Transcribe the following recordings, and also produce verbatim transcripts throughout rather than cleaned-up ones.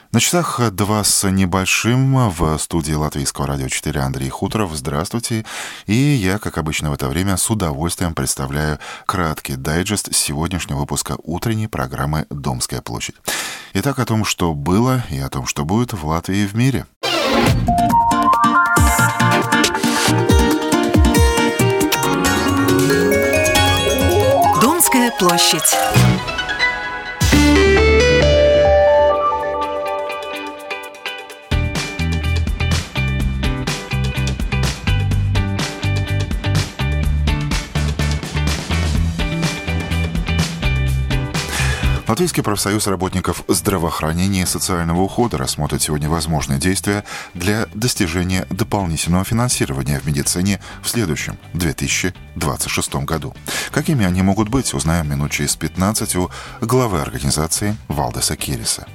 На часах два с небольшим, в студии Латвийского радио четыре Андрей Хуторов. Здравствуйте. И я, как обычно в это время, с удовольствием представляю краткий дайджест сегодняшнего выпуска утренней программы «Домская площадь». Итак, о том, что было и о том, что будет в Латвии и в мире. Домская площадь. Латвийский профсоюз работников здравоохранения и социального ухода рассмотрит сегодня возможные действия для достижения дополнительного финансирования в медицине в следующем, две тысячи двадцать шестом году. Какими они могут быть, узнаем минут через пятнадцать у главы организации Валдеса Кириса.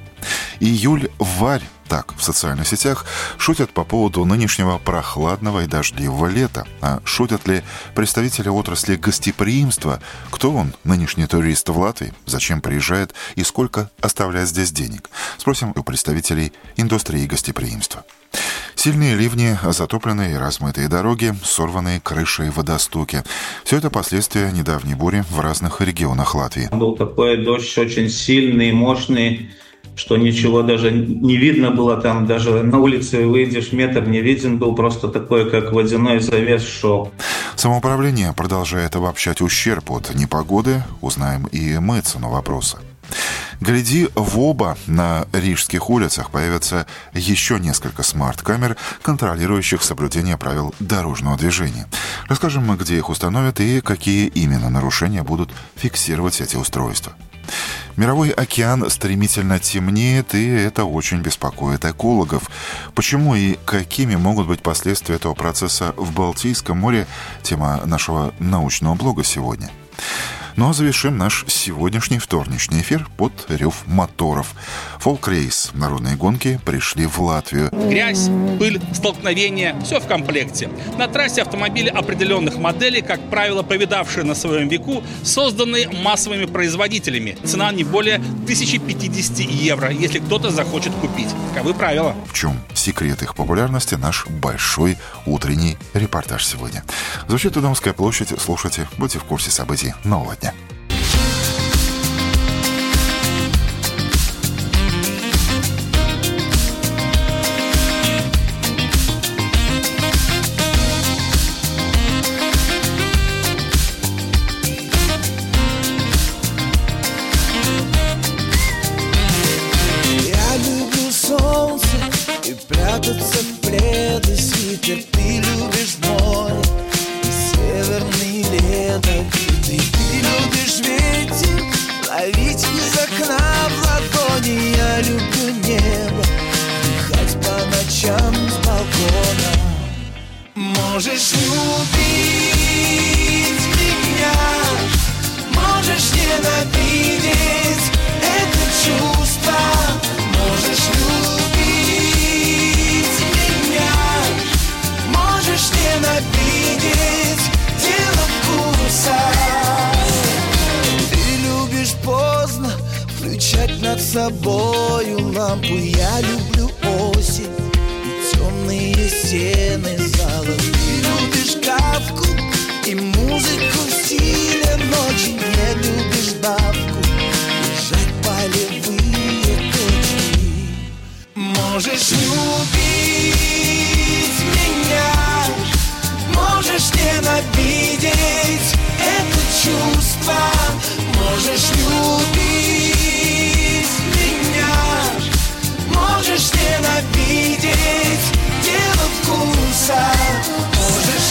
Июль-варь, так в социальных сетях, шутят по поводу нынешнего прохладного и дождливого лета. А шутят ли представители отрасли гостеприимства? Кто он, нынешний турист в Латвии? Зачем приезжает и сколько оставляет здесь денег? Спросим у представителей индустрии гостеприимства. Сильные ливни, затопленные и размытые дороги, сорванные крыши и водостоки. Все это последствия недавней бури в разных регионах Латвии. Был такой дождь очень сильный, мощный, что ничего даже не видно было там, даже на улице выйдешь, метр не виден был, просто такой, как водяной завес шел. Самоуправление продолжает обобщать ущерб от непогоды, узнаем и мы цену вопроса. Гляди, в оба на рижских улицах появятся еще несколько смарт-камер, контролирующих соблюдение правил дорожного движения. Расскажем, где их установят и какие именно нарушения будут фиксировать эти устройства. Мировой океан стремительно темнеет, и это очень беспокоит экологов. Почему и какими могут быть последствия этого процесса в Балтийском море? Тема нашего научного блога сегодня. Ну а завершим наш сегодняшний вторничный эфир под рев моторов. Фолк-рейс. Народные гонки пришли в Латвию. Грязь, пыль, столкновения – все в комплекте. На трассе автомобили определенных моделей, как правило, повидавшие на своем веку, созданные массовыми производителями. Цена не более тысяча пятьдесят евро, если кто-то захочет купить. Таковы правила. В чем секрет их популярности? Наш большой утренний репортаж сегодня. Звучит Домская площадь. Слушайте, будьте в курсе событий нового дня. Я люблю солнце и прятаться в плед и свитер. Ты любишь море и северный лето. Ты, ты любишь ветер, ловить из окна в ладони. Я люблю небо, дыхать по ночам с балкона. Можешь любить меня, можешь ненавидеть это чувство. Можешь любить меня, можешь ненавидеть, дело вкуса. Ты любишь поздно включать над собою лампу. Я люблю осень и темные стены зала. Ты любишь кавку и музыку в стиле ночи. Не любишь бабку и полевые точки. Можешь любить меня, можешь ненавидеть это чувство. Можешь любить меня, можешь ненавидеть, дело вкуса. Можешь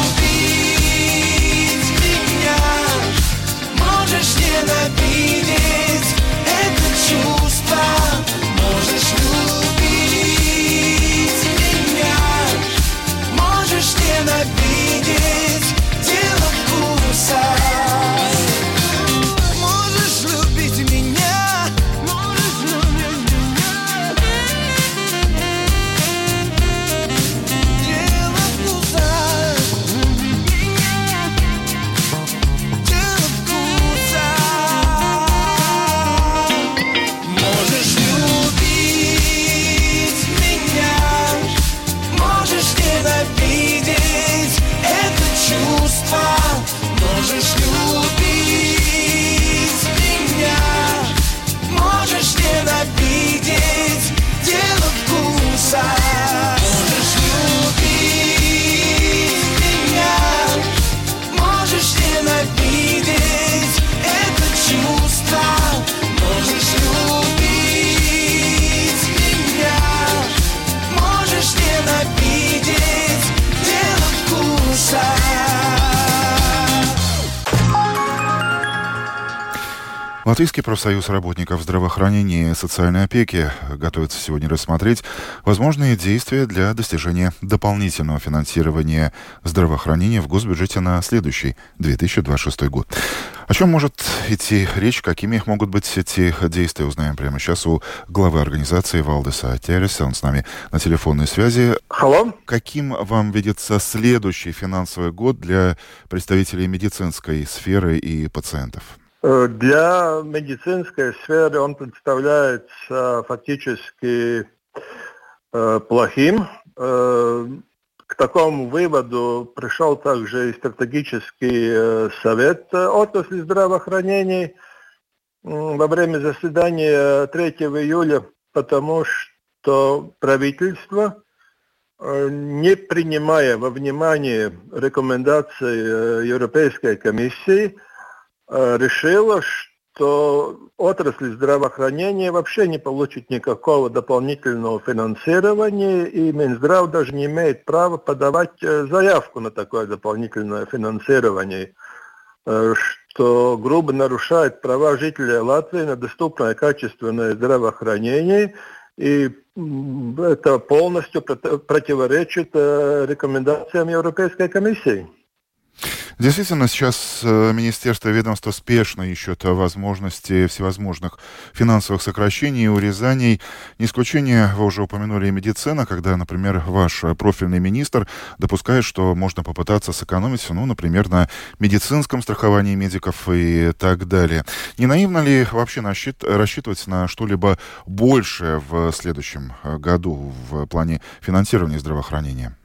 любить меня, можешь ненавидеть это чувство. Можешь любить меня, можешь ненавидеть, дело вкуса. Можешь любить Латвийский профсоюз работников здравоохранения и социальной опеки готовится сегодня рассмотреть возможные действия для достижения дополнительного финансирования здравоохранения в госбюджете на следующий две тысячи двадцать шестой год. О чем может идти речь, какими могут быть эти действия, узнаем прямо сейчас у главы организации Валдиса Терриса. Он с нами на телефонной связи. Алло. Каким вам видится следующий финансовый год для представителей медицинской сферы и пациентов? Для медицинской сферы он представляется фактически э, плохим. Э, к такому выводу пришел также и стратегический э, совет отрасли здравоохранения во время заседания третьего июля, потому что правительство, э, не принимая во внимание рекомендации э, Европейской комиссии, решила, что отрасль здравоохранения вообще не получит никакого дополнительного финансирования, и Минздрав даже не имеет права подавать заявку на такое дополнительное финансирование, что грубо нарушает права жителей Латвии на доступное качественное здравоохранение, и это полностью противоречит рекомендациям Европейской комиссии. Действительно, сейчас министерство и ведомство спешно ищут возможности всевозможных финансовых сокращений и урезаний. Не исключение, вы уже упомянули, и медицина, когда, например, ваш профильный министр допускает, что можно попытаться сэкономить, ну, например, на медицинском страховании медиков и так далее. Не наивно ли вообще рассчитывать на что-либо большее в следующем году в плане финансирования здравоохранения?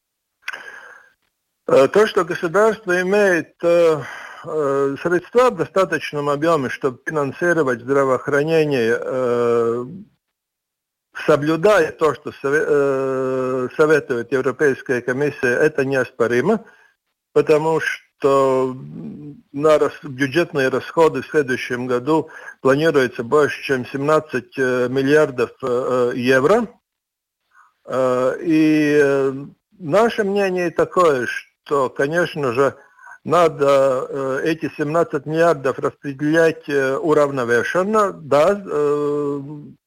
То, что государство имеет э, э, средства в достаточном объеме, чтобы финансировать здравоохранение, э, соблюдая то, что сове, э, советует Европейская комиссия, это неоспоримо, потому что на рас, бюджетные расходы в следующем году планируется больше, чем семнадцать миллиардов э, евро. Э, и э, наше мнение такое, что то, конечно же, надо э, эти семнадцать миллиардов распределять э, уравновешенно, да, э,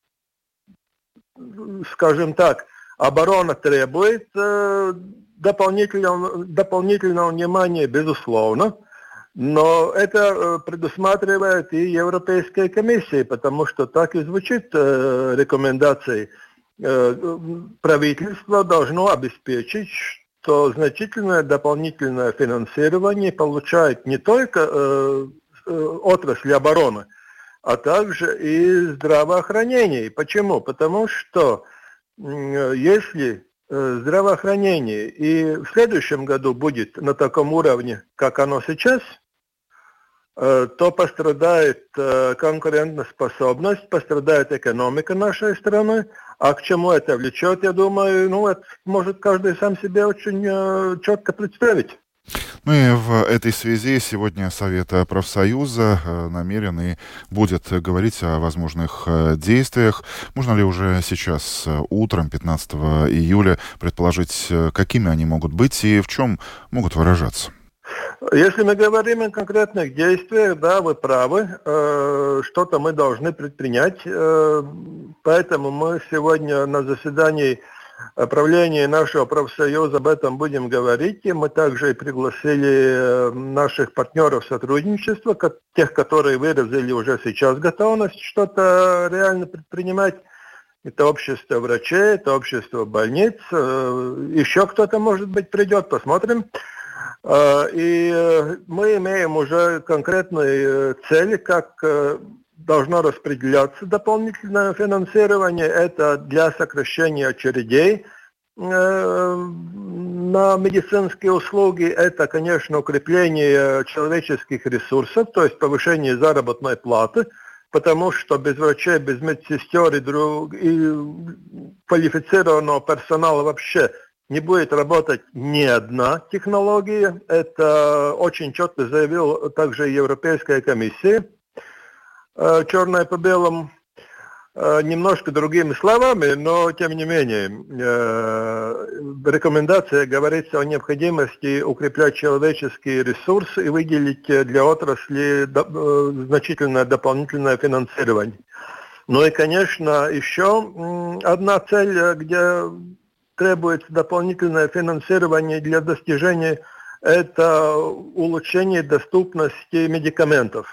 скажем так, оборона требует э, дополнительного, дополнительного внимания, безусловно, но это э, предусматривает и Европейская комиссия, потому что так и звучит э, рекомендации. Э, правительство должно обеспечить, то значительное дополнительное финансирование получает не только э, э, отрасль обороны, а также и здравоохранение. Почему? Потому что э, если э, здравоохранение и в следующем году будет на таком уровне, как оно сейчас, э, то пострадает э, конкурентоспособность, пострадает экономика нашей страны. А к чему это влечет, я думаю, ну, это может каждый сам себе очень э, четко представить. Ну и в этой связи сегодня Совет профсоюза э, намерен и будет говорить о возможных э, действиях. Можно ли уже сейчас, э, утром пятнадцатого июля, предположить, э, какими они могут быть и в чем могут выражаться? Если мы говорим о конкретных действиях, да, вы правы, э, что-то мы должны предпринять, э, поэтому мы сегодня на заседании правления нашего профсоюза об этом будем говорить, и мы также пригласили наших партнеров сотрудничества, тех, которые выразили уже сейчас готовность что-то реально предпринимать. Это общество врачей, это общество больниц, э, еще кто-то, может быть, придет, посмотрим. И мы имеем уже конкретные цели, как должно распределяться дополнительное финансирование. Это для сокращения очередей на медицинские услуги. Это, конечно, укрепление человеческих ресурсов, то есть повышение заработной платы, потому что без врачей, без медсестер и, друг, и квалифицированного персонала вообще не будет работать ни одна технология. Это очень четко заявила также Европейская комиссия, черное по белому. немножко другими словами, но тем не менее в рекомендации говорится о необходимости укреплять человеческие ресурсы и выделить для отрасли значительное дополнительное финансирование. Ну и, конечно, еще одна цель, где требуется дополнительное финансирование для достижения, это улучшение доступности медикаментов.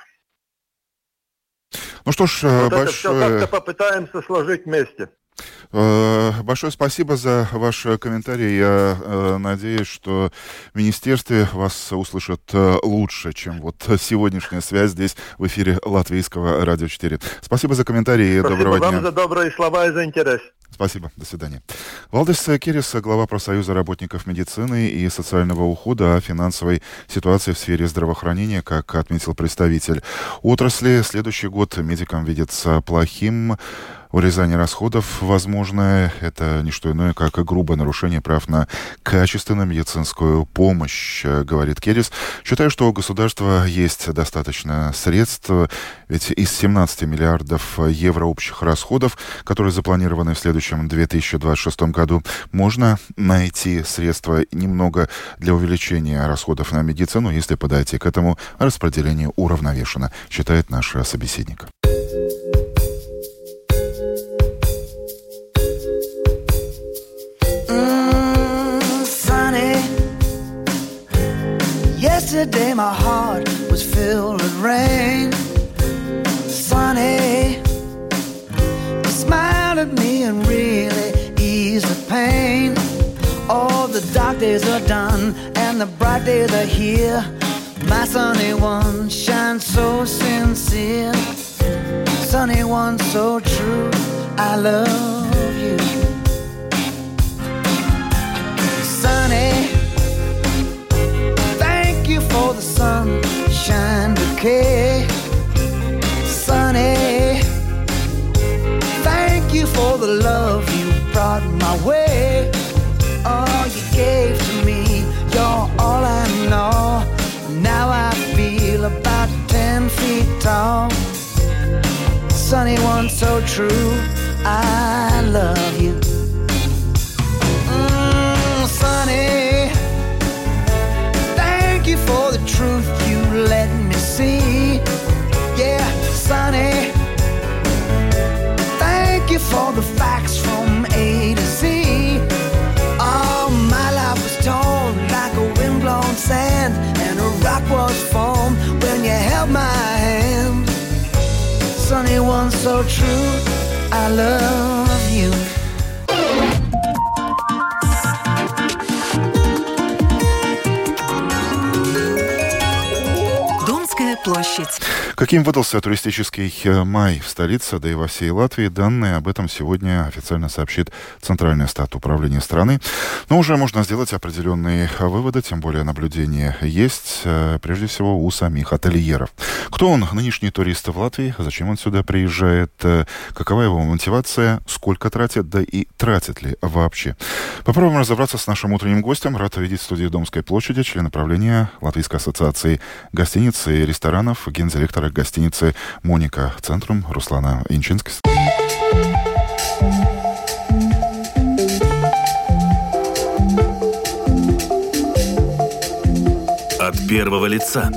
Ну что ж, вот большое... это все как-то попытаемся сложить вместе. Большое спасибо за ваш комментарий. Я э, надеюсь, что в министерстве вас услышат лучше, чем вот сегодняшняя связь здесь в эфире Латвийского радио четыре. Спасибо за комментарий и доброго дня. Спасибо вам за добрые слова и за интерес. Спасибо. До свидания. Валдис Керис, глава профсоюза работников медицины и социального ухода, о финансовой ситуации в сфере здравоохранения, как отметил представитель отрасли. Следующий год медикам видится плохим. Урезание расходов возможное. Это не что иное, как грубое нарушение прав на качественную медицинскую помощь, говорит Керис. Считаю, что у государства есть достаточно средств, ведь из семнадцати миллиардов евро общих расходов, которые запланированы в следующем две тысячи двадцать шестом году, можно найти средства немного для увеличения расходов на медицину, если подойти к этому распределению уравновешенно, считает наш собеседник. Yesterday my heart was filled with rain. Sunny, you smiled at me and really eased the pain. All the dark days are done and the bright days are here. My sunny one shines so sincere. Sunny one so true, I love you. Sunny, for the sunshine bouquet. Sunny, thank you for the love you brought my way. All you gave to me, you're all I know. Now I feel about ten feet tall. Sunny one so true, I love you. Mm, sunny, thank you for the truth you let me see. Yeah, Sunny, thank you for the facts from A to Z. Oh, my life was torn like a windblown sand, and a rock was formed when you held my hand. Sunny one so true, I love you. Площадь. Каким выдался туристический май в столице, да и во всей Латвии, данные об этом сегодня официально сообщит Центральный стат управления страны. Но уже можно сделать определенные выводы, тем более наблюдения есть, прежде всего, у самих ательеров. Кто он, нынешний турист в Латвии, зачем он сюда приезжает, какова его мотивация, сколько тратит, да и тратит ли вообще. Попробуем разобраться с нашим утренним гостем. Рад видеть в студии Домской площади члена правления Латвийской ассоциации гостиниц и ресторанов, гендиректора гостиницы «Моника Центрум» Руслана Инчинскис. От первого лица.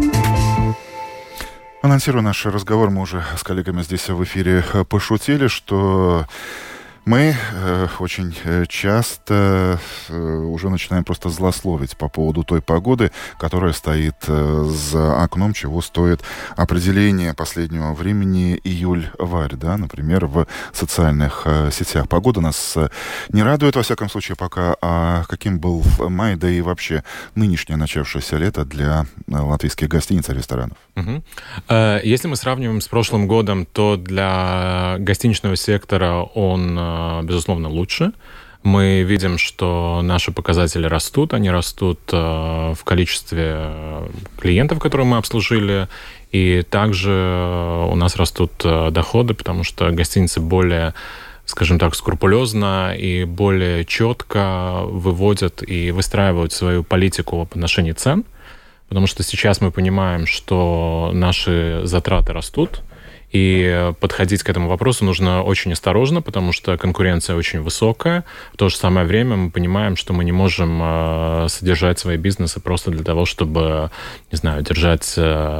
Анонсируя наш разговор, мы уже с коллегами здесь в эфире пошутили, что мы э, очень часто э, уже начинаем просто злословить по поводу той погоды, которая стоит э, за окном, чего стоит определение последнего времени июль-варь, да, например, в социальных э, сетях. Погода нас э, не радует, во всяком случае, пока. А каким был май, да и вообще нынешнее начавшееся лето для э, латвийских гостиниц и ресторанов? Угу. Э, если мы сравниваем с прошлым годом, то для гостиничного сектора он безусловно, лучше. Мы видим, что наши показатели растут. Они растут в количестве клиентов, которые мы обслужили. И также у нас растут доходы, потому что гостиницы более, скажем так, скрупулезно и более четко выводят и выстраивают свою политику в отношении цен. Потому что сейчас мы понимаем, что наши затраты растут. И подходить к этому вопросу нужно очень осторожно, потому что конкуренция очень высокая. В то же самое время мы понимаем, что мы не можем содержать свои бизнесы просто для того, чтобы, не знаю, держать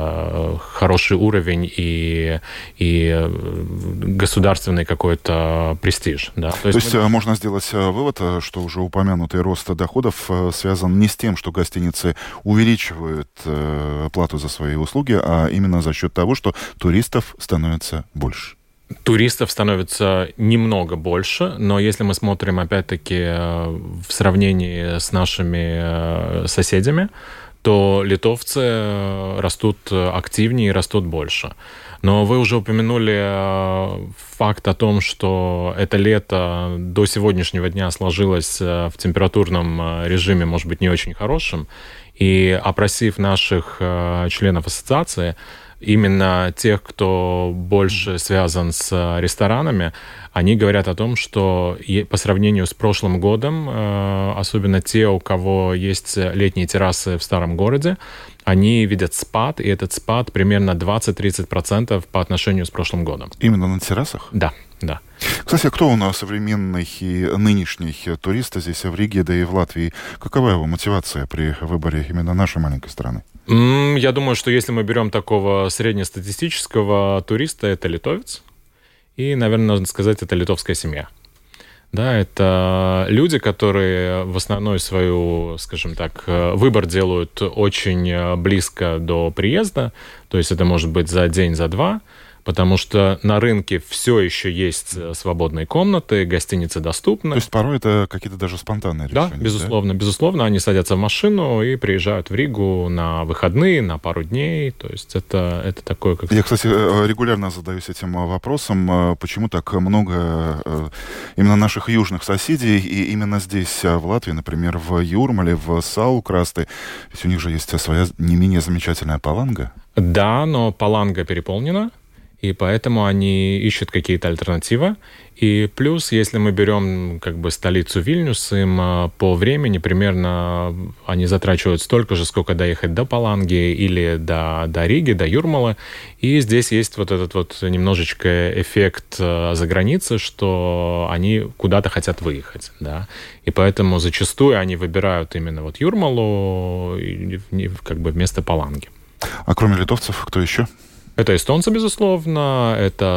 хороший уровень и, и государственный какой-то престиж. Да? То, То есть, есть мы... можно сделать вывод, что уже упомянутый рост доходов связан не с тем, что гостиницы увеличивают плату за свои услуги, а именно за счет того, что туристов становится становится больше? Туристов становится немного больше, но если мы смотрим, опять-таки, в сравнении с нашими соседями, то литовцы растут активнее и растут больше. Но вы уже упомянули факт о том, что это лето до сегодняшнего дня сложилось в температурном режиме, может быть, не очень хорошем. И опросив наших членов ассоциации, именно тех, кто больше связан с ресторанами, они говорят о том, что по сравнению с прошлым годом, особенно те, у кого есть летние террасы в старом городе, они видят спад, и этот спад примерно двадцать-тридцать процентов по отношению с прошлым годом. Именно на террасах? Да, да. Кстати, кто у нас современный и нынешний турист здесь в Риге, да и в Латвии? Какова его мотивация при выборе именно нашей маленькой страны? Я думаю, что если мы берем такого среднестатистического туриста, это литовец. И, наверное, нужно сказать, это литовская семья. Да, это люди, которые в основной свою, скажем так, выбор делают очень близко до приезда. То есть это может быть за день, за два. Потому что на рынке все еще есть свободные комнаты, гостиницы доступны. То есть порой это какие-то даже спонтанные решения? Да, безусловно. Да? Безусловно, они садятся в машину и приезжают в Ригу на выходные, на пару дней. То есть это, это такое... Как... Я, кстати, регулярно задаюсь этим вопросом, почему так много именно наших южных соседей, и именно здесь, в Латвии, например, в Юрмале, в Саукрасты, ведь у них же есть своя не менее замечательная Паланга. Да, но Паланга переполнена. И поэтому они ищут какие-то альтернативы. И плюс, если мы берем как бы столицу Вильнюс, им по времени примерно они затрачивают столько же, сколько доехать до Паланги или до, до Риги, до Юрмалы. И здесь есть вот этот вот немножечко эффект за границей, что они куда-то хотят выехать. Да? И поэтому зачастую они выбирают именно вот Юрмалу как бы вместо Паланги. А кроме литовцев, кто еще? Это эстонцы, безусловно, это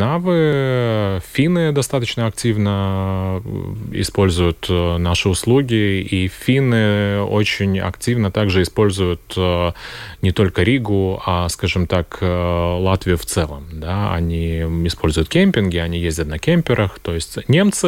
скандинавы, финны достаточно активно используют наши услуги, и финны очень активно также используют не только Ригу, а, скажем так, Латвию в целом. Да? Они используют кемпинги, они ездят на кемперах, то есть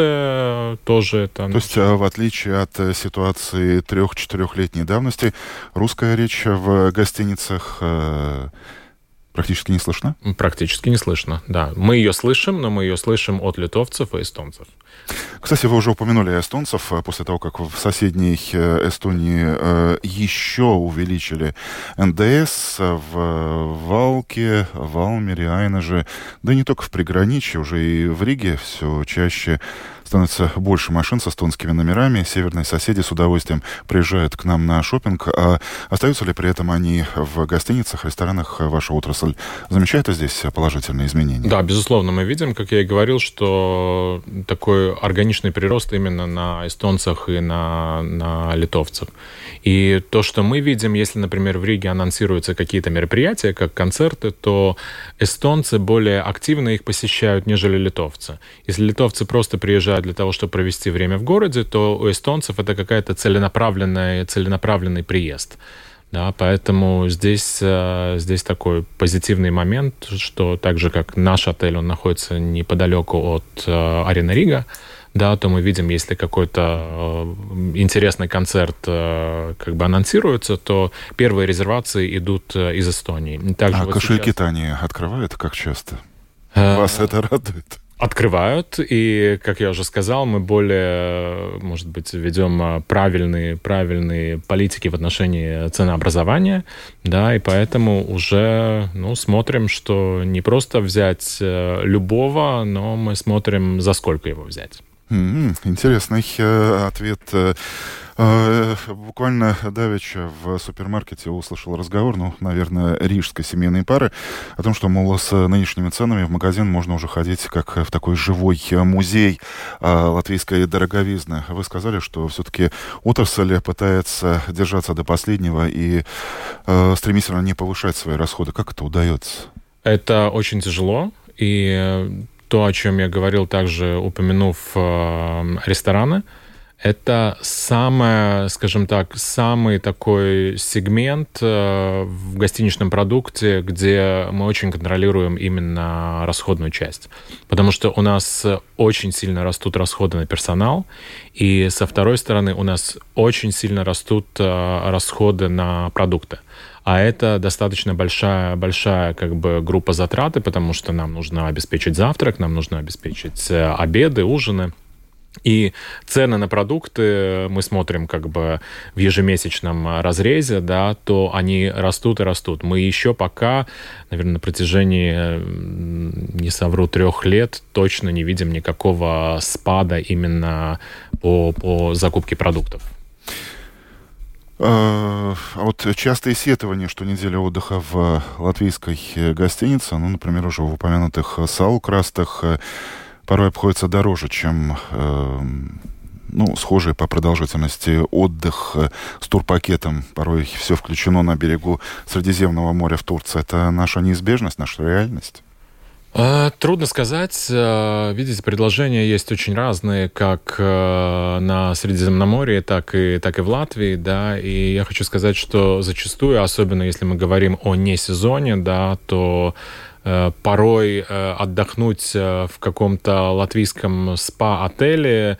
немцы тоже это... То есть, в отличие от ситуации трех-четырехлетней давности, русская речь в гостиницах... практически не слышно? Практически не слышно, да. Мы ее слышим, но мы ее слышим от литовцев и эстонцев. Кстати, вы уже упомянули эстонцев. После того, как в соседней Эстонии еще увеличили эн дэ эс в Валке, Валмере, Айнеже, да и не только в приграничье, уже и в Риге все чаще становится больше машин с эстонскими номерами. Северные соседи с удовольствием приезжают к нам на шопинг. А остаются ли при этом они в гостиницах, ресторанах? Ваша отрасль замечает здесь положительные изменения? Да, безусловно, мы видим, как я и говорил, что такой органичный прирост именно на эстонцах и на, на литовцах. И то, что мы видим, если, например, в Риге анонсируются какие-то мероприятия, как концерты, то эстонцы более активно их посещают, нежели литовцы. Если литовцы просто приезжают для того, чтобы провести время в городе, то у эстонцев это какая-то целенаправленная, целенаправленный приезд. Да, поэтому здесь, здесь такой позитивный момент, что так же, как наш отель, он находится неподалеку от Арена Рига, да, то мы видим, если какой-то интересный концерт как бы анонсируется, то первые резервации идут из Эстонии. Также а вот кошельки-то сейчас... они открывают как часто? Вас это радует? Открывают, и, как я уже сказал, мы более, может быть, ведем правильные, правильные политики в отношении ценообразования, да, и поэтому уже, ну, смотрим, что не просто взять любого, но мы смотрим, за сколько его взять. Mm-hmm. Интересный ответ. Буквально давеча в супермаркете услышал разговор, ну, наверное, рижской семейной пары, о том, что, мол, с нынешними ценами в магазин можно уже ходить как в такой живой музей латвийской дороговизны. Вы сказали, что все-таки отрасль пытается держаться до последнего и стремительно не повышать свои расходы. Как это удается? Это очень тяжело, и то, о чем я говорил, также упомянув рестораны, это самое, скажем так, самый такой сегмент э, в гостиничном продукте, где мы очень контролируем именно расходную часть. Потому что у нас очень сильно растут расходы на персонал, и со второй стороны у нас очень сильно растут э, расходы на продукты. А это достаточно большая, большая как бы группа затраты, потому что нам нужно обеспечить завтрак, нам нужно обеспечить обеды, ужины. И цены на продукты мы смотрим как бы в ежемесячном разрезе, да, то они растут и растут. Мы еще пока, наверное, на протяжении, не совру, трех лет точно не видим никакого спада именно по, по закупке продуктов. А вот частые сетования, что неделя отдыха в латвийской гостинице, ну, например, уже в упомянутых Саукрастах, порой обходится дороже, чем э, ну, схожий по продолжительности отдых с турпакетом. Порой все включено на берегу Средиземного моря в Турции. Это наша неизбежность, наша реальность? Трудно сказать. Видите, предложения есть очень разные, как на Средиземноморье, так и, так и в Латвии, да, и я хочу сказать, что зачастую, особенно если мы говорим о несезоне, да, то порой отдохнуть в каком-то латвийском спа-отеле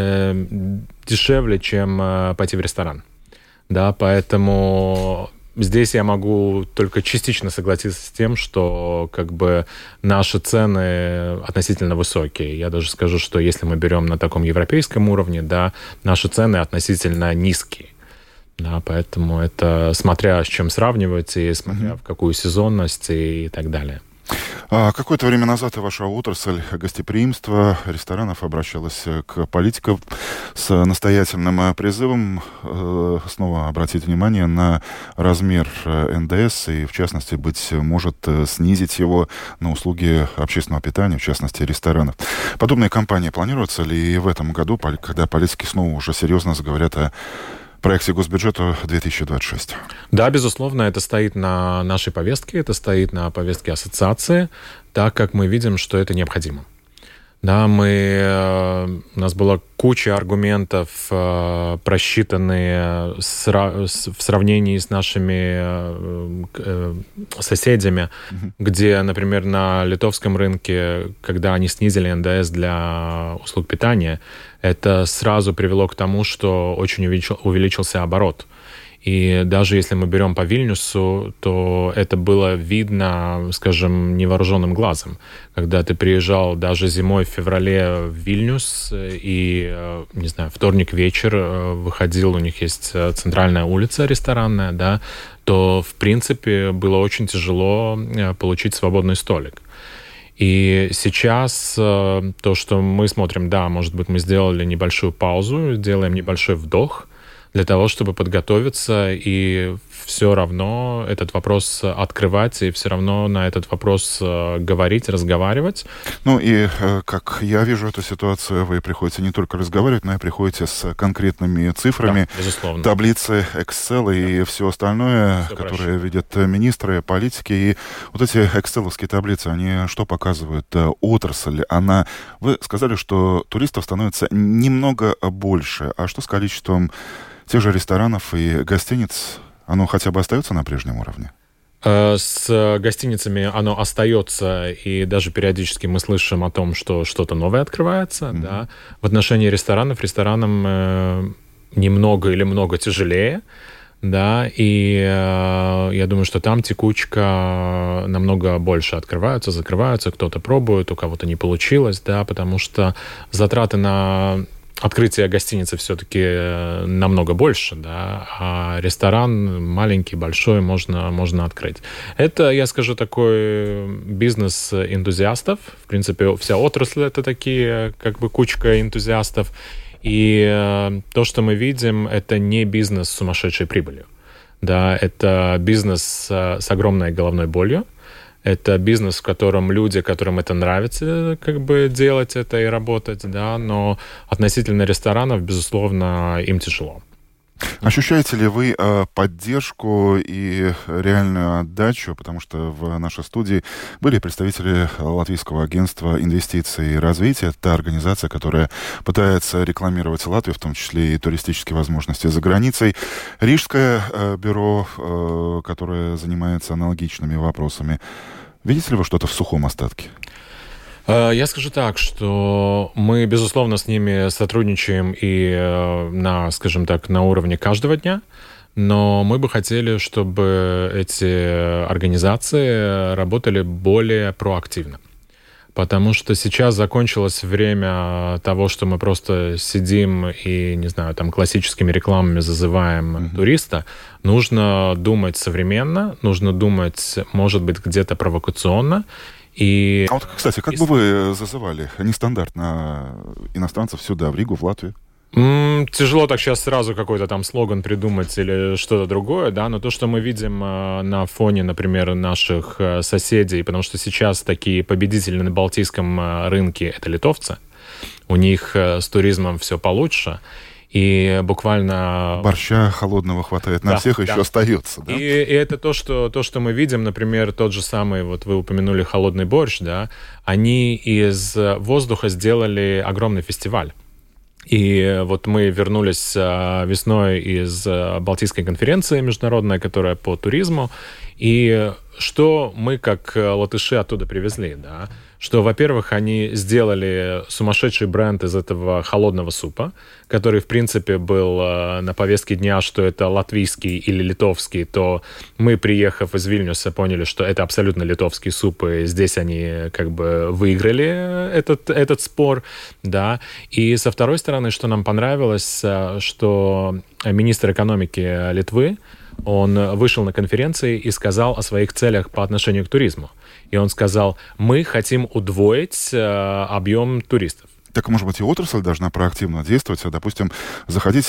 дешевле, чем пойти в ресторан, да, поэтому... Здесь я могу только частично согласиться с тем, что как бы наши цены относительно высокие. Я даже скажу, что если мы берем на таком европейском уровне, да, наши цены относительно низкие. Да, поэтому это смотря с чем сравнивать и смотря mm-hmm. в какую сезонность и так далее. Какое-то время назад ваша отрасль гостеприимства ресторанов обращалась к политикам с настоятельным призывом снова обратить внимание на размер эн дэ эс и, в частности, быть может, снизить его на услуги общественного питания, в частности, ресторанов. Подобные кампании планируются ли и в этом году, когда политики снова уже серьезно заговорят о проекте госбюджета две тысячи двадцать шесть? Да, безусловно, это стоит на нашей повестке, это стоит на повестке ассоциации, так как мы видим, что это необходимо. Да, мы, у нас была куча аргументов, просчитанные в сравнении с нашими соседями, mm-hmm. где, например, на литовском рынке, когда они снизили эн дэ эс для услуг питания, это сразу привело к тому, что очень увеличился оборот. И даже если мы берем по Вильнюсу, то это было видно, скажем, невооруженным глазом. Когда ты приезжал даже зимой в феврале в Вильнюс, и, не знаю, вторник вечер, выходил, у них есть центральная улица ресторанная, да, то, в принципе, было очень тяжело получить свободный столик. И сейчас то, что мы смотрим, да, может быть, мы сделали небольшую паузу, сделаем небольшой вдох, для того, чтобы подготовиться и все равно этот вопрос открывать и все равно на этот вопрос говорить, разговаривать. Ну и как я вижу эту ситуацию, вы приходите не только разговаривать, но и приходите с конкретными цифрами, да, безусловно. Таблицы, Excel и да. все остальное, все которое проще. Видят министры, политики. И вот эти экселовские таблицы, они что показывают? Отрасль, она... Вы сказали, что туристов становится немного больше. А что с количеством тех же ресторанов и гостиниц? Оно хотя бы остается на прежнем уровне? С гостиницами оно остается, и даже периодически мы слышим о том, что что-то новое открывается. Mm-hmm. Да. В отношении ресторанов, ресторанам э, немного или много тяжелее. Да, и э, я думаю, что там текучка намного больше открываются, закрываются, кто-то пробует, у кого-то не получилось, да, потому что затраты на открытие гостиницы все-таки намного больше, да, а ресторан маленький, большой можно, можно открыть. Это, я скажу, такой бизнес энтузиастов. В принципе, вся отрасль — это такие, как бы, кучка энтузиастов. И э, то, что мы видим, это не бизнес с сумасшедшей прибылью. Да, это бизнес с, с огромной головной болью. Это бизнес, в котором люди, которым это нравится, как бы делать это и работать, да, но относительно ресторанов, безусловно, им тяжело. Ощущаете ли вы э, поддержку и реальную отдачу, потому что в нашей студии были представители Латвийского агентства инвестиций и развития, это организация, которая пытается рекламировать Латвию, в том числе и туристические возможности за границей, Рижское э, бюро, э, которое занимается аналогичными вопросами. Видите ли вы что-то в сухом остатке? Я скажу так, что мы, безусловно, с ними сотрудничаем и на, скажем так, на уровне каждого дня, но мы бы хотели, чтобы эти организации работали более проактивно. Потому что сейчас закончилось время того, что мы просто сидим и, не знаю, там классическими рекламами зазываем mm-hmm. туриста. Нужно думать современно, нужно думать, может быть, где-то провокационно. И... А вот, кстати, как и... бы вы зазывали нестандартно иностранцев сюда, в Ригу, в Латвию? М-м, тяжело так сейчас сразу какой-то там слоган придумать или что-то другое, да, но то, что мы видим э, на фоне, например, наших э, соседей, потому что сейчас такие победители на балтийском э, рынке — это литовцы, у них э, с туризмом все получше. И буквально... Борща холодного хватает на да, всех, да. еще остается. Да? И, и это то что, то, что мы видим, например, тот же самый, вот вы упомянули холодный борщ, да, они из воздуха сделали огромный фестиваль. И вот мы вернулись весной из Балтийской конференции международной, которая по туризму, и что мы, как латыши, оттуда привезли, да? Что, во-первых, они сделали сумасшедший бренд из этого холодного супа, который, в принципе, был на повестке дня, что это латвийский или литовский, то мы, приехав из Вильнюса, поняли, что это абсолютно литовский суп, и здесь они как бы выиграли этот, этот спор, да. И со второй стороны, что нам понравилось, что министр экономики Литвы, он вышел на конференции и сказал о своих целях по отношению к туризму. И он сказал, мы хотим удвоить э, объем туристов. Так, может быть, и отрасль должна проактивно действовать, допустим, заходить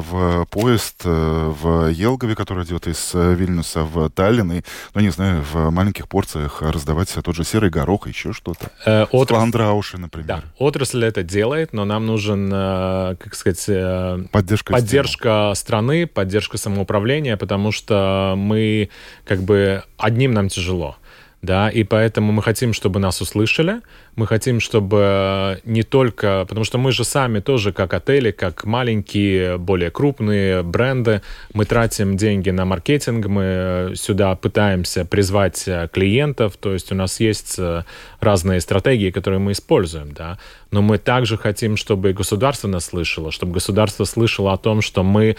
в поезд в Елгове, который идет из Вильнюса в Таллин, и, ну, не знаю, в маленьких порциях раздавать тот же серый горох, еще что-то. Э, отрасль... Скландрауши, например. Да, отрасль это делает, но нам нужен, как сказать, поддержка, поддержка страны, поддержка самоуправления, потому что мы, как бы, одним нам тяжело. Да, и поэтому мы хотим, чтобы нас услышали, мы хотим, чтобы не только... Потому что мы же сами тоже, как отели, как маленькие, более крупные бренды, мы тратим деньги на маркетинг, мы сюда пытаемся призвать клиентов, то есть у нас есть разные стратегии, которые мы используем, да, но мы также хотим, чтобы государство нас слышало, чтобы государство слышало о том, что мы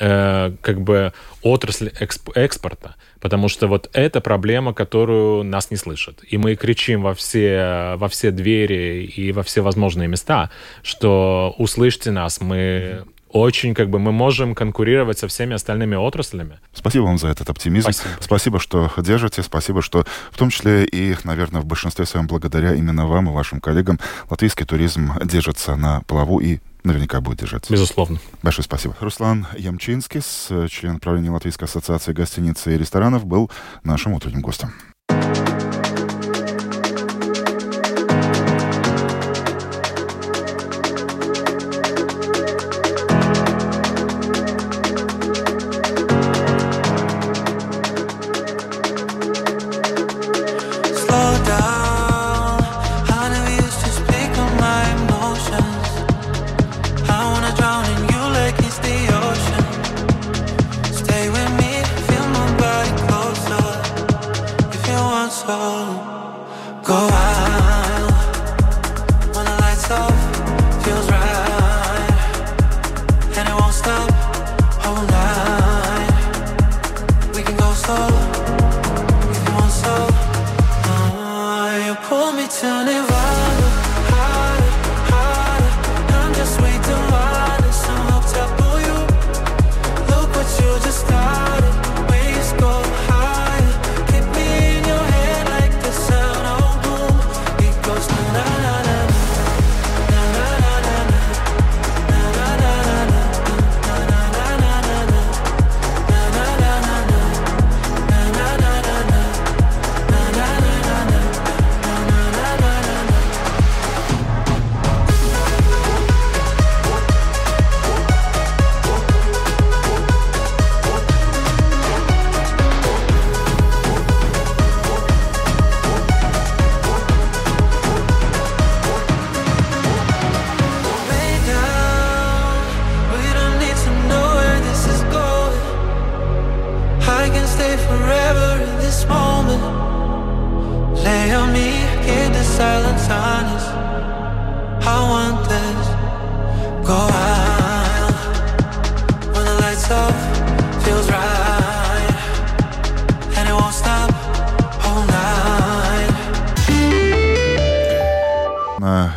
э, как бы отрасль эксп- экспорта, потому что вот это проблема, которую нас не слышат. И мы кричим во все, во все двери и во все возможные места, что услышьте нас, мы очень, как бы, мы можем конкурировать со всеми остальными отраслями. Спасибо вам за этот оптимизм. Спасибо. Спасибо, что держите. Спасибо, что в том числе и, наверное, в большинстве своем благодаря именно вам и вашим коллегам латвийский туризм держится на плаву и наверняка будет держаться. Безусловно. Большое спасибо. Руслан Ямчинскис, член правления Латвийской ассоциации гостиниц и ресторанов, был нашим утренним гостем. Stay with me, feel my body closer. If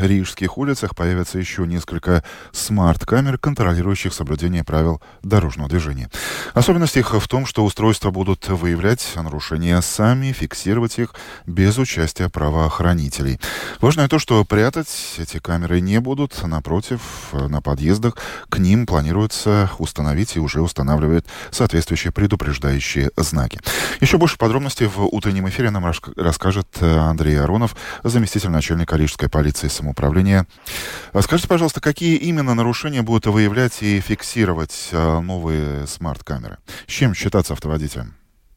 рижских улицах появится еще несколько смарт-камер, контролирующих соблюдение правил дорожного движения. Особенность их в том, что устройства будут выявлять нарушения сами, фиксировать их без участия правоохранителей. Важно то, что прятать эти камеры не будут. Напротив, на подъездах к ним планируется установить и уже устанавливают соответствующие предупреждающие знаки. Еще больше подробностей в утреннем эфире нам расскажет Андрей Аронов, заместитель начальника Рижской полиции самоуправления. Скажите, пожалуйста, какие именно нарушения будут выявлять и фиксировать новые смарт-камеры? С чем считаться автоводителем?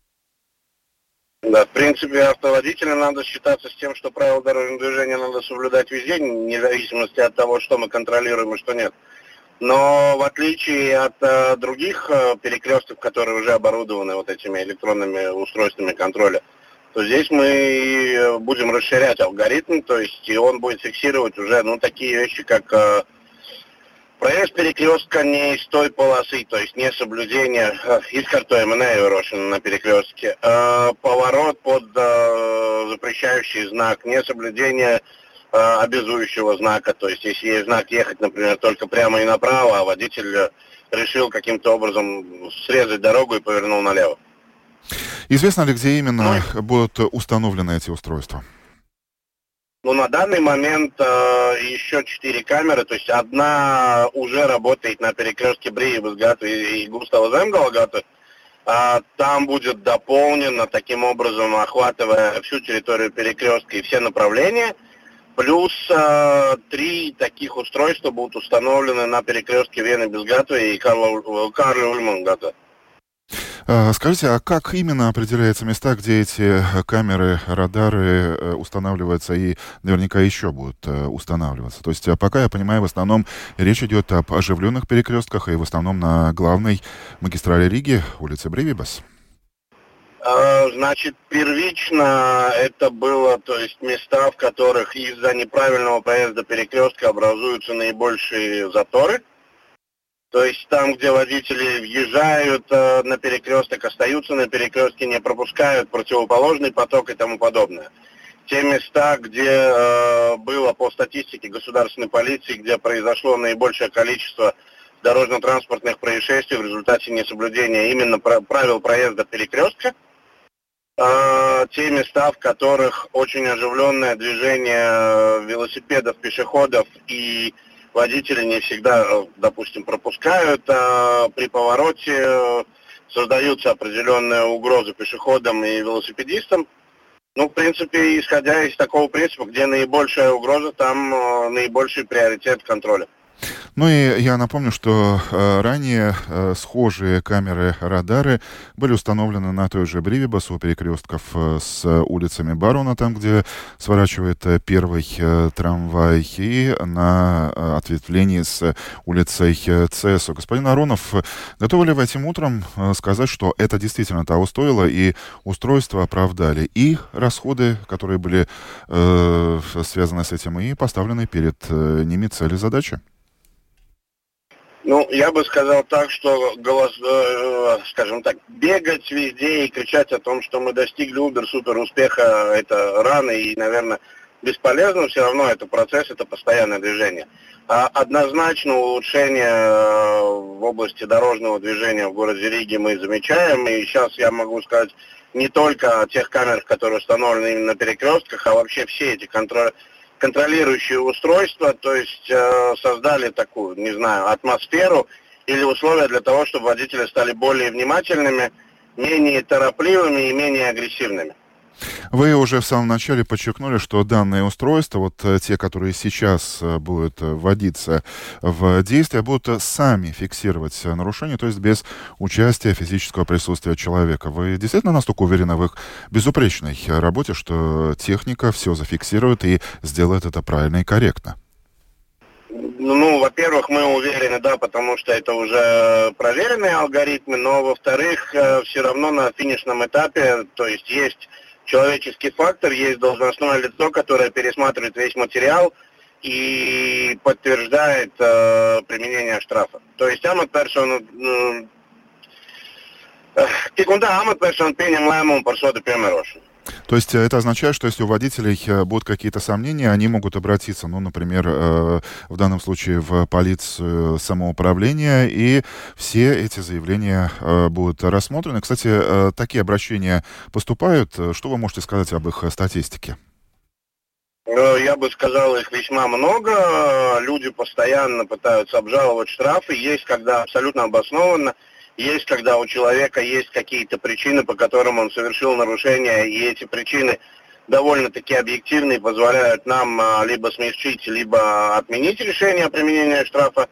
Да, в принципе, автоводителям надо считаться с тем, что правила дорожного движения надо соблюдать везде, вне зависимости от того, что мы контролируем и что нет. Но в отличие от э, других э, перекрестков, которые уже оборудованы вот этими электронными устройствами контроля, то здесь мы будем расширять алгоритм, то есть и он будет фиксировать уже ну, такие вещи, как э, проезд перекрестка не из той полосы, то есть не соблюдение э, изкартуемого на перекрестке, э, поворот под э, запрещающий знак, не соблюдение э, обязующего знака, то есть если есть знак ехать, например, только прямо и направо, а водитель решил каким-то образом срезать дорогу и повернул налево. Известно ли, где именно ну, будут установлены эти устройства? Ну, на данный момент э, еще четыре камеры, то есть одна уже работает на перекрестке Брīvības и, и Густава Земгала. А там будет дополнено, таким образом охватывая всю территорию перекрестка и все направления. Плюс э, три таких устройства будут установлены на перекрестке Вены-Безгатовой и Карла-Ульман-Гата. Скажите, а как именно определяются места, где эти камеры, радары устанавливаются и наверняка еще будут устанавливаться? То есть пока, я понимаю, в основном речь идет об оживленных перекрестках и в основном на главной магистрали Риги, улице Брīvības. Значит, первично это было, то есть места, в которых из-за неправильного проезда перекрестка образуются наибольшие заторы. То есть там, где водители въезжают э, на перекресток, остаются на перекрестке, не пропускают противоположный поток и тому подобное. Те места, где э, было по статистике государственной полиции, где произошло наибольшее количество дорожно-транспортных происшествий в результате несоблюдения именно правил проезда перекрестка, э, те места, в которых очень оживленное движение велосипедов, пешеходов и водители не всегда, допустим, пропускают а при повороте, создаются определенные угрозы пешеходам и велосипедистам. Ну, в принципе, исходя из такого принципа, где наибольшая угроза, там наибольший приоритет контроля. Ну и я напомню, что э, ранее э, схожие камеры-радары были установлены на той же Брīvības у перекрестков э, с улицами Барона, там, где сворачивает э, первый э, трамвай, и на э, ответвлении с улицей э, Цесо. Господин Аронов, готовы ли вы этим утром э, сказать, что это действительно того стоило, и устройства оправдали и расходы, которые были э, связаны с этим, и поставлены перед э, ними цели, задачи? Ну, я бы сказал так, что, голос, э, скажем так, бегать везде и кричать о том, что мы достигли убер-супер успеха, это рано и, наверное, бесполезно. Все равно это процесс, это постоянное движение. А однозначно улучшение в области дорожного движения в городе Риге мы замечаем. И сейчас я могу сказать не только о тех камерах, которые установлены именно на перекрестках, а вообще все эти контроль. контролирующие устройства, то есть э, создали такую, не знаю, атмосферу или условия для того, чтобы водители стали более внимательными, менее торопливыми и менее агрессивными. Вы уже в самом начале подчеркнули, что данные устройства, вот те, которые сейчас будут вводиться в действие, будут сами фиксировать нарушения, то есть без участия физического присутствия человека. Вы действительно настолько уверены в их безупречной работе, что техника все зафиксирует и сделает это правильно и корректно? Ну, во-первых, мы уверены, да, потому что это уже проверенные алгоритмы, но, во-вторых, все равно на финишном этапе, то есть есть человеческий фактор, есть должностное лицо, которое пересматривает весь материал и подтверждает э, применение штрафа. То есть аматперсона, tik un tā amatpersona pieņem lēmumu par soda piemērošanu. То есть это означает, что если у водителей будут какие-то сомнения, они могут обратиться, ну, например, в данном случае в полицию самоуправления, и все эти заявления будут рассмотрены. Кстати, такие обращения поступают. Что вы можете сказать об их статистике? Я бы сказал, их весьма много. Люди постоянно пытаются обжаловать штрафы. Есть, когда абсолютно обоснованно. Есть, когда у человека есть какие-то причины, по которым он совершил нарушение, и эти причины довольно-таки объективны и позволяют нам либо смягчить, либо отменить решение о применении штрафа.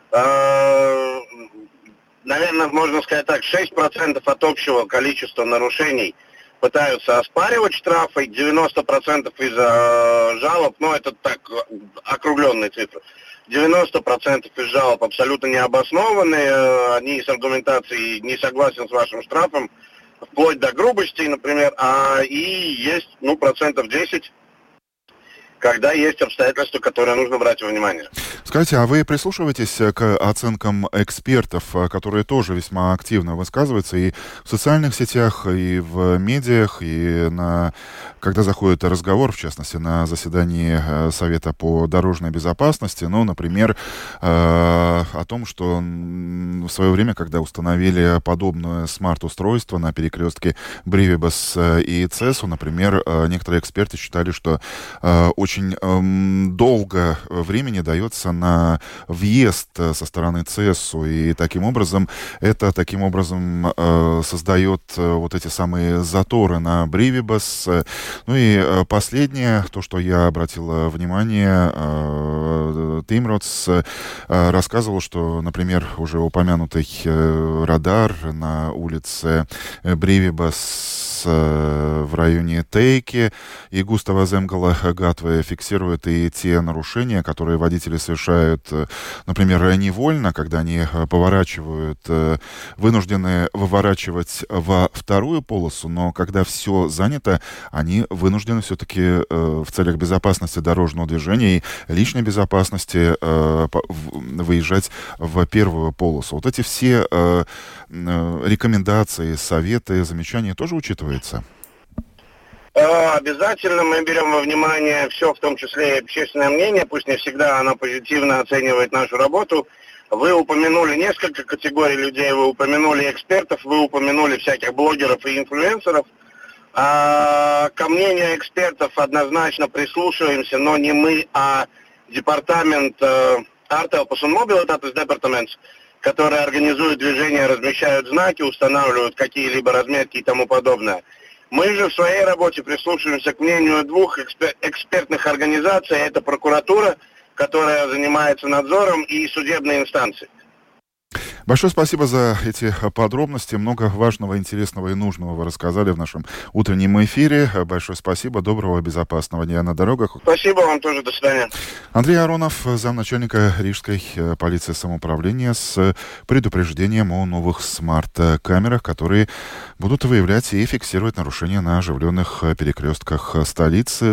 Наверное, можно сказать так, шесть процентов от общего количества нарушений пытаются оспаривать штрафы, девяносто процентов из жалоб, ну это так, округленные цифры, девяносто процентов из жалоб абсолютно необоснованные, они с аргументацией не согласен с вашим штрафом, вплоть до грубостей, например, а и есть, ну, процентов десять, когда есть обстоятельства, которые нужно брать во внимание. Скажите, а вы прислушиваетесь к оценкам экспертов, которые тоже весьма активно высказываются и в социальных сетях, и в медиах, и на, когда заходит разговор, в частности, на заседании Совета по дорожной безопасности, ну, например, о том, что в свое время, когда установили подобное смарт-устройство на перекрестке Бривибас и Цесу, например, некоторые эксперты считали, что очень очень эм, долго времени дается на въезд со стороны ЦСУ, и таким образом это таким образом э, создает э, вот эти самые заторы на Бривибас. Ну и э, последнее, то, что я обратил внимание, э, Тимроц э, рассказывал, что, например, уже упомянутый э, радар на улице Бривибас в районе Тейки и Густава Земгала Гатве фиксирует и те нарушения, которые водители совершают, например, невольно, когда они поворачивают, вынуждены выворачивать во вторую полосу, но когда все занято, они вынуждены все-таки в целях безопасности дорожного движения и личной безопасности выезжать в первую полосу. Вот эти все рекомендации, советы, замечания тоже учитываются? Обязательно мы берем во внимание все, в том числе и общественное мнение, пусть не всегда оно позитивно оценивает нашу работу. Вы упомянули несколько категорий людей, вы упомянули экспертов, вы упомянули всяких блогеров и инфлюенсеров. А ко мнению экспертов однозначно прислушиваемся, но не мы, а департамент Артел Пасунмобил, это департамент, которые организуют движение, размещают знаки, устанавливают какие-либо разметки и тому подобное. Мы же в своей работе прислушиваемся к мнению двух экспер- экспертных организаций. Это прокуратура, которая занимается надзором, и судебные инстанции. Большое спасибо за эти подробности. Много важного, интересного и нужного вы рассказали в нашем утреннем эфире. Большое спасибо. Доброго, безопасного дня на дорогах. Спасибо вам тоже. До свидания. Андрей Аронов, замначальника Рижской полиции самоуправления, с предупреждением о новых смарт-камерах, которые будут выявлять и фиксировать нарушения на оживленных перекрестках столицы.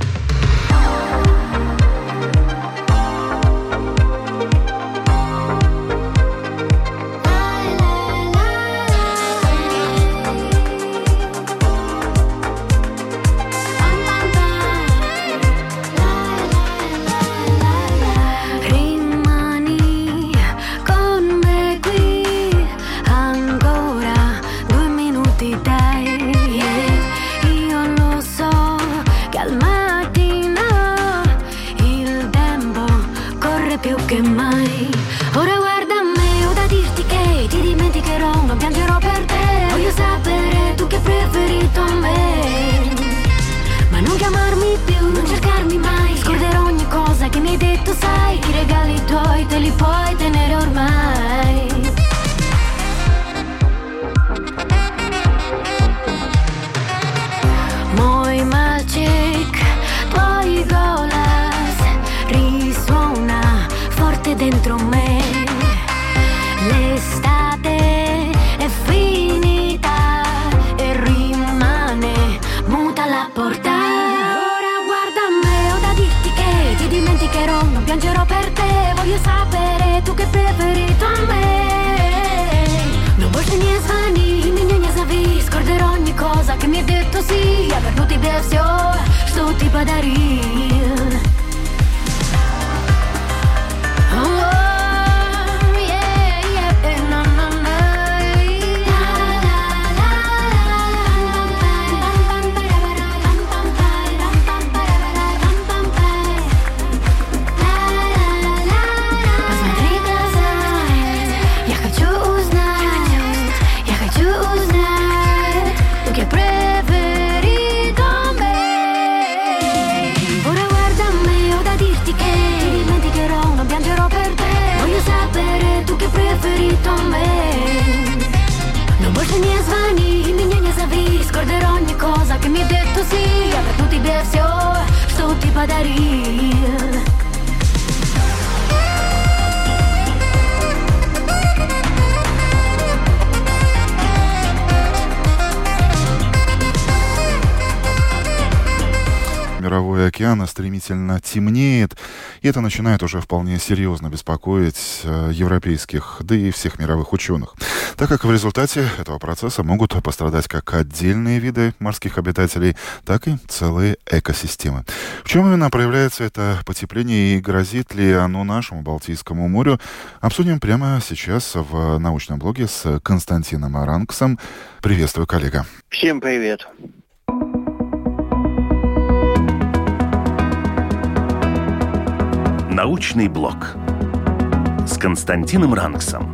Dentro me l'estate è finita e rimane muta la porta. Ora guarda me, ho da dirti che ti dimenticherò, non piangerò per te. Voglio sapere tu che preferito a me. Non voglio niente svani, mi ne zavi, scorderò ogni cosa che mi mi detto sì, aver tutti без все, что ты подарил. Не звони, меня не зови, скордерò ogni cosa che mi hai detto sì, aver tutti без все, что ты подарил. Мировой океан стремительно темнеет, и это начинает уже вполне серьезно беспокоить европейских, да и всех мировых ученых, так как в результате этого процесса могут пострадать как отдельные виды морских обитателей, так и целые экосистемы. В чем именно проявляется это потепление и грозит ли оно нашему Балтийскому морю, обсудим прямо сейчас в научном блоге с Константином Ранксом. Приветствую, коллега. Всем привет. Научный блок с Константином Ранксом.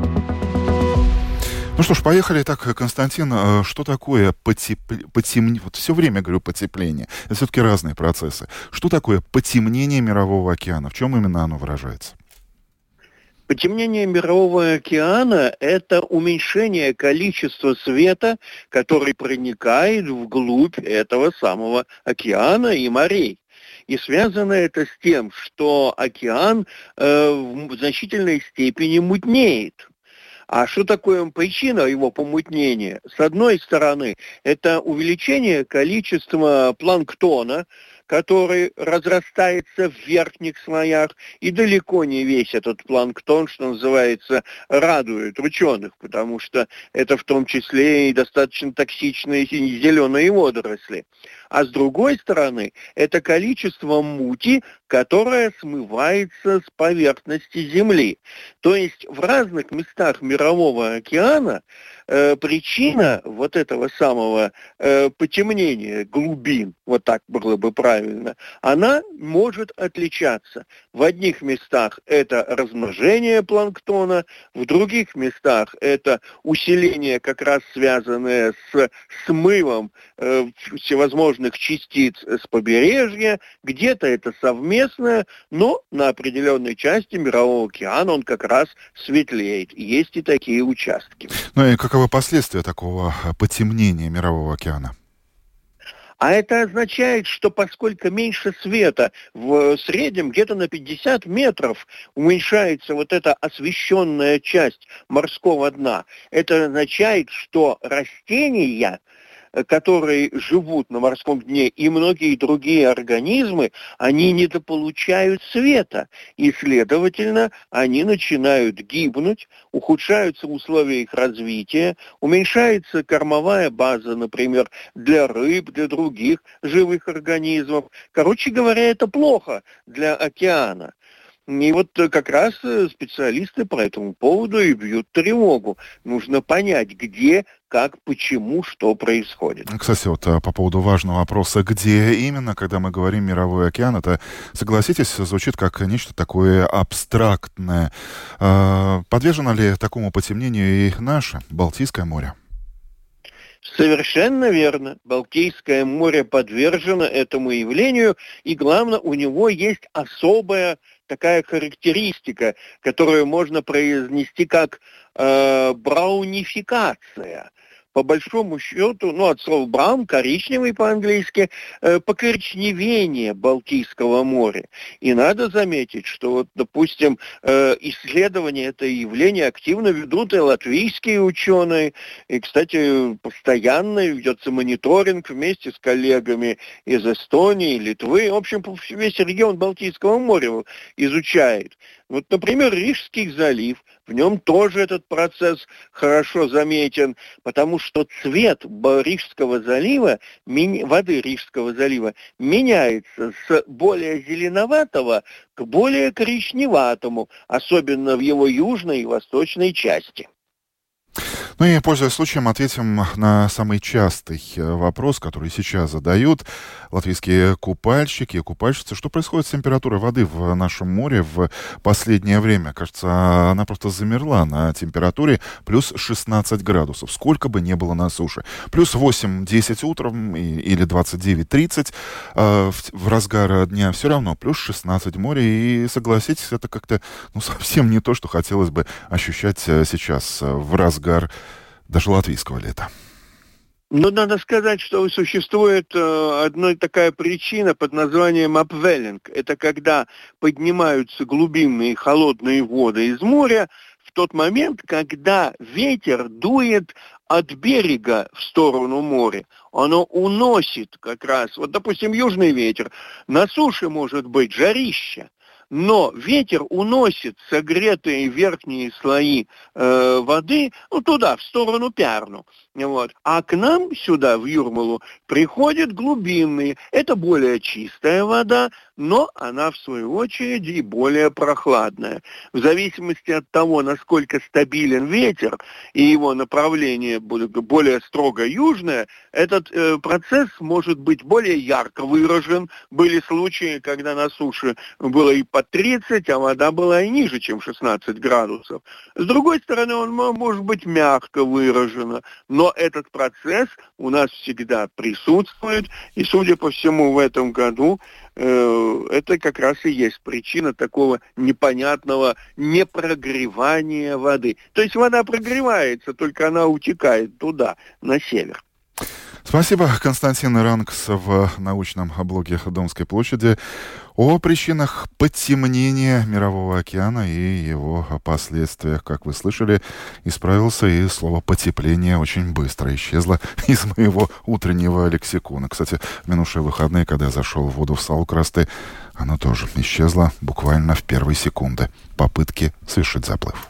Ну что ж, поехали. Так, Константин, что такое потепление? Потемне... Вот все время говорю потепление. Это все-таки разные процессы. Что такое потемнение Мирового океана? В чем именно оно выражается? Потемнение Мирового океана – это уменьшение количества света, который проникает вглубь этого самого океана и морей. И связано это с тем, что океан э, в значительной степени мутнеет. А что такое причина его помутнения? С одной стороны, это увеличение количества планктона, который разрастается в верхних слоях, и далеко не весь этот планктон, что называется, радует ученых, потому что это в том числе и достаточно токсичные зеленые водоросли. А с другой стороны, это количество мути, которое смывается с поверхности Земли. То есть в разных местах Мирового океана э, причина вот этого самого э, потемнения глубин, вот так было бы правильно, она может отличаться. В одних местах это размножение планктона, в других местах это усиление, как раз связанное с смывом э, всевозможных частиц с побережья, где-то это совместное, но на определенной части Мирового океана он как раз светлеет. Есть и такие участки. Ну и каковы последствия такого потемнения Мирового океана? А это означает, что поскольку меньше света, в среднем где-то на пятьдесят метров уменьшается вот эта освещенная часть морского дна, это означает, что растения, которые живут на морском дне, и многие другие организмы, они недополучают света, и, следовательно, они начинают гибнуть, ухудшаются условия их развития, уменьшается кормовая база, например, для рыб, для других живых организмов. Короче говоря, это плохо для океана. И вот как раз специалисты по этому поводу и бьют тревогу. Нужно понять, где, как, почему, что происходит. Кстати, вот по поводу важного вопроса, где именно, когда мы говорим «Мировой океан», это, согласитесь, звучит как нечто такое абстрактное. Подвержено ли такому потемнению и наше Балтийское море? Совершенно верно. Балтийское море подвержено этому явлению, и главное, у него есть особая такая характеристика, которую можно произнести как э, браунификация. По большому счету, ну, от слова браун, коричневый по-английски, э, покоричневение Балтийского моря. И надо заметить, что, вот, допустим, э, исследования этого явления активно ведут и латвийские ученые. И, кстати, постоянно ведется мониторинг вместе с коллегами из Эстонии, Литвы. В общем, весь регион Балтийского моря изучает. Вот, например, Рижский залив, в нем тоже этот процесс хорошо заметен, потому что цвет Рижского залива, воды Рижского залива меняется с более зеленоватого к более коричневатому, особенно в его южной и восточной части. Ну и, пользуясь случаем, ответим на самый частый вопрос, который сейчас задают латвийские купальщики и купальщицы. Что происходит с температурой воды в нашем море в последнее время? Кажется, она просто замерла на температуре плюс шестнадцать градусов, сколько бы ни было на суше. Плюс восемь-десять утром или двадцать девять-тридцать э, в, в разгар дня все равно плюс шестнадцать в море. И, согласитесь, это как-то ну, совсем не то, что хотелось бы ощущать сейчас в разгар даже латвийского лета. Но надо сказать, что существует э, одна такая причина под названием апвеллинг. Это когда поднимаются глубинные холодные воды из моря в тот момент, когда ветер дует от берега в сторону моря. Оно уносит как раз, вот, допустим, южный ветер. На суше может быть жарище, но ветер уносит согретые верхние слои э, воды ну, туда, в сторону Пярну. Вот. А к нам сюда, в Юрмалу, приходят глубинные. Это более чистая вода, но она, в свою очередь, и более прохладная. В зависимости от того, насколько стабилен ветер и его направление будет более строго южное, этот э, процесс может быть более ярко выражен. Были случаи, когда на суше было и по тридцать, а вода была и ниже, чем шестнадцать градусов. С другой стороны, он может быть мягко выражен, но этот процесс у нас всегда присутствует, и, судя по всему, в этом году э, это как раз и есть причина такого непонятного непрогревания воды. То есть вода прогревается, только она утекает туда, на север. Спасибо. Константин Рангс в научном блоге Домской площади о причинах потемнения Мирового океана и его последствиях. Как вы слышали, исправился, и слово «потепление» очень быстро исчезло из моего утреннего лексикона. Кстати, в минувшие выходные, когда я зашел в воду в Салкрасты, оно тоже исчезло буквально в первые секунды попытки совершить заплыв.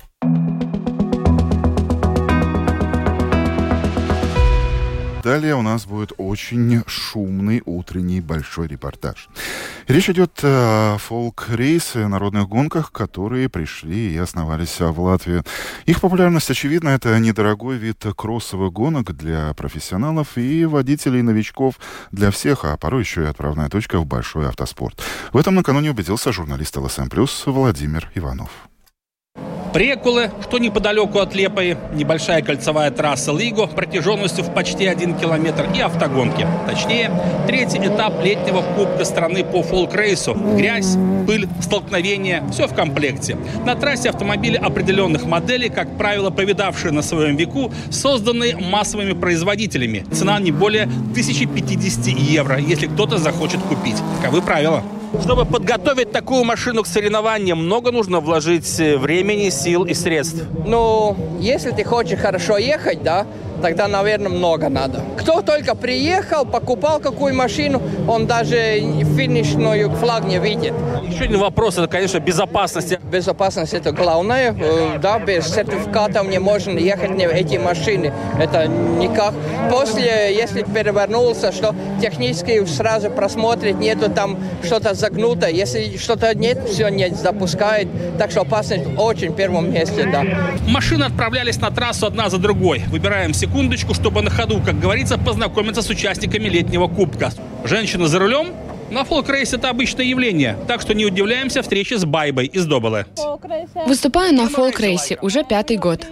Далее у нас будет очень шумный утренний большой репортаж. Речь идет о фолк-рейсе, народных гонках, которые пришли и основались в Латвию. Их популярность, очевидно, это недорогой вид кроссовых гонок для профессионалов и водителей, новичков, для всех, а порой еще и отправная точка в большой автоспорт. В этом накануне убедился журналист эл эс эм плюс Владимир Иванов. Прекулы, что неподалеку от Лепои, небольшая кольцевая трасса Лиго протяженностью в почти один километр и автогонки. Точнее, третий этап летнего Кубка страны по фолк-рейсу. Грязь, пыль, столкновения – все в комплекте. На трассе автомобили определенных моделей, как правило, повидавшие на своем веку, созданные массовыми производителями. Цена не более тысячи пятидесяти евро, если кто-то захочет купить. Таковы правила. Чтобы подготовить такую машину к соревнованиям, много нужно вложить времени, сил и средств. Ну, если ты хочешь хорошо ехать, да, тогда, наверное, много надо. Кто только приехал, покупал какую машину, он даже финишную флаг не видит. Еще один вопрос, это, конечно, безопасность. Безопасность – это главное. Да, без сертификатов не можно ехать в эти машины. Это никак. После, если перевернулся, что технически сразу просмотреть, нету там что-то загнуто. Если что-то нет, все не запускает. Так что опасность очень в первом месте, да. Машины отправлялись на трассу одна за другой. Выбираем секундочку, чтобы на ходу, как говорится, познакомиться с участниками летнего кубка. Женщина за рулем? На фолк-рейс это обычное явление, так что не удивляемся встрече с Байбой из Добелы. Выступаю на фолк-рейсе уже пятый год.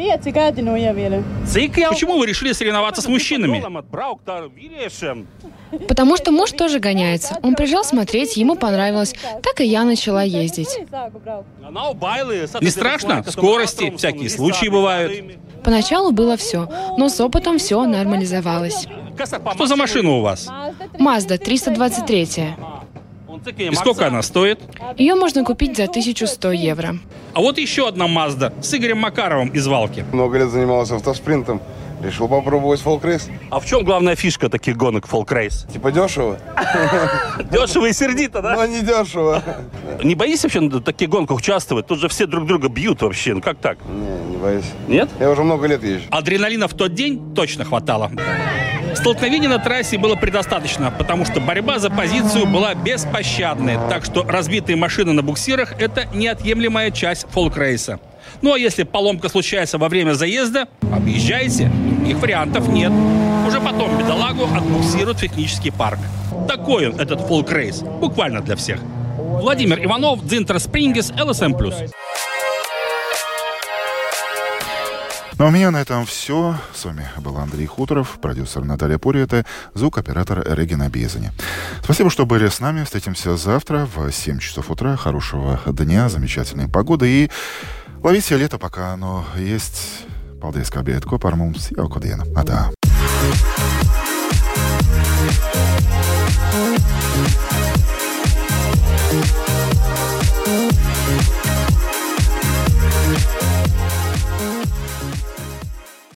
Почему вы решили соревноваться с мужчинами? Потому что муж тоже гоняется. Он приезжал смотреть, ему понравилось. Так и я начала ездить. Не страшно? Скорости, всякие случаи бывают. Поначалу было все, но с опытом все нормализовалось. Что за машина у вас? Мазда триста двадцать три. И сколько она стоит? Ее можно купить за тысячу сто евро. А вот еще одна Мазда с Игорем Макаровым из Валки. Много лет занимался автоспринтом. Решил попробовать фолк-рейс. А в чем главная фишка таких гонок фолк-рейс? Типа дешево. Дешево и сердито, да? Но не дешево. Не боишься вообще на таких гонках участвовать? Тут же все друг друга бьют вообще. Ну как так? Не, не боюсь. Нет? Я уже много лет езжу. Адреналина в тот день точно хватало. Столкновений на трассе было предостаточно, потому что борьба за позицию была беспощадной. Так что разбитые машины на буксирах – это неотъемлемая часть фолк-рейса. Ну а если поломка случается во время заезда, объезжайте. Их вариантов нет. Уже потом бедолагу отбуксируют в технический парк. Такой он, этот фолк-рейс. Буквально для всех. Владимир Иванов, Дзинтер Спрингес, эл эс эм плюс. Ну а у меня на этом все. С вами был Андрей Хуторов, продюсер Наталья Пурета, звукооператор Регина Безани. Спасибо, что были с нами. Встретимся завтра в семь часов утра. Хорошего дня, замечательной погоды и ловите лето, пока оно есть. Paldies, ka bijāt kopā ar mums. Jauku dienu. Atā.